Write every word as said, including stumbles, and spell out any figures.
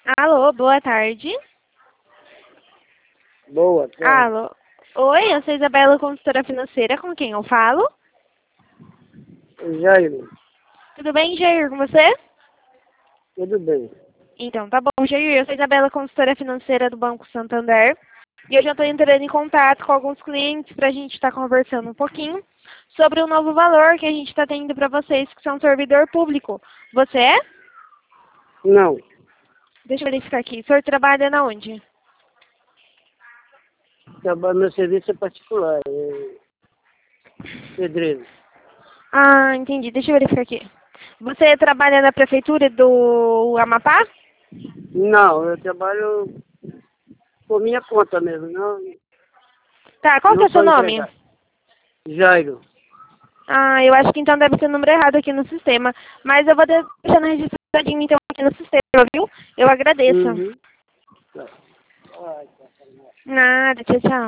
Alô, boa tarde. Boa tarde. Alô. Oi, eu sou Isabela, consultora financeira, com quem eu falo? Jairo, Tudo bem, Jair, com você? tudo bem? Então, tá bom, Jair, eu sou Isabela, consultora financeira do Banco Santander. E eu já estou entrando em contato com alguns clientes para a gente estar conversando um pouquinho sobre o novo valor que a gente está tendo para vocês que são servidor público. Você é? Não, Deixa eu verificar aqui. O senhor trabalha na onde? trabalho, meu serviço é particular, é pedreiro. Ah, entendi. Deixa eu verificar aqui. Você trabalha na prefeitura do Amapá? Não, eu trabalho por minha conta mesmo, não, Tá, qual que é não o seu sou nome? empregado. Jairo. Ah, eu acho que então deve ser o número errado aqui no sistema. Mas eu vou deixando registradinho então aqui no sistema, viu? Eu agradeço. Uhum. Tá. Nada, tchau, tchau.